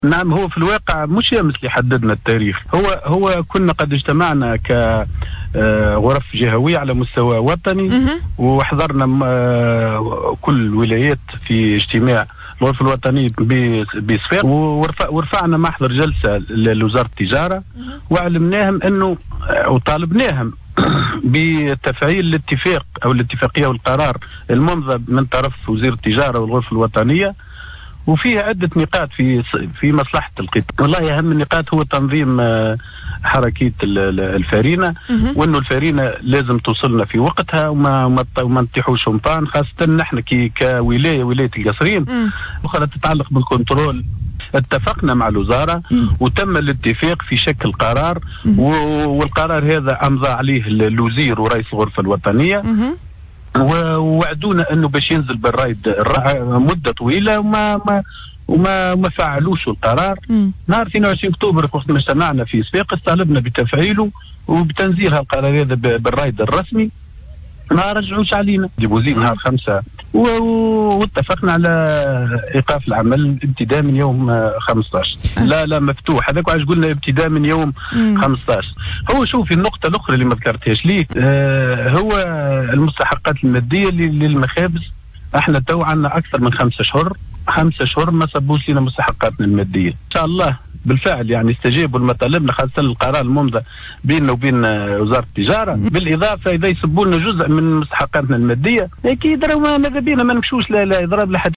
نعم، هو في الواقع مش أمس اللي حددنا التاريخ، هو كنا قد اجتمعنا كغرف جهوية على مستوى وطني، وحضرنا كل الولايات في اجتماع الغرفة الوطنية بصفاق، ورفعنا محضر جلسة لوزارة التجارة وعلمناهم انه وطالبناهم بتفعيل الاتفاق او الاتفاقية والقرار الممضى من طرف وزير التجارة والغرفة الوطنية، وفيها عدة نقاط في مصلحة القطاع. والله أهم النقاط هو تنظيم حركية الفارينة، وأنه الفارينة لازم توصلنا في وقتها وما نطيحوش شمطان، خاصة نحن ولاية القصرين، وخلت تتعلق بالكنترول. اتفقنا مع الوزارة وتم الاتفاق في شكل قرار، والقرار هذا أمضى عليه الوزير ورئيس الغرفة الوطنية، ووعدونا انه باش ينزل بالرايد مده طويله وما فعلوش القرار. نهار 22 اكتوبر وقت ما اجتمعنا في صفاقس طالبنا بتفعيله وبتنزيل هالقرار هذا بالرايد الرسمي، ما رجعوش علينا. جيبوزين نهار 5 واتفقنا على ايقاف العمل ابتداء من يوم 15. لا مفتوح، هذاك عايش قلنا ابتداء من يوم 15. هو شوفي النقطة الأخرى اللي ما ذكرتهاش ليك، هو المستحقات المادية للمخابز. احنا تو عندنا أكثر من 5 شهور ما صبوش لنا مستحقاتنا المادية. إن شاء الله بالفعل يعني استجابوا لمطالبنا، خاصة القرار الممضى بيننا وبين وزارة التجارة. بالإضافة إذا يسبوا لنا جزء من مستحقاتنا المادية أكيد ماذا بينا ما نمشوش لا إضراب لحد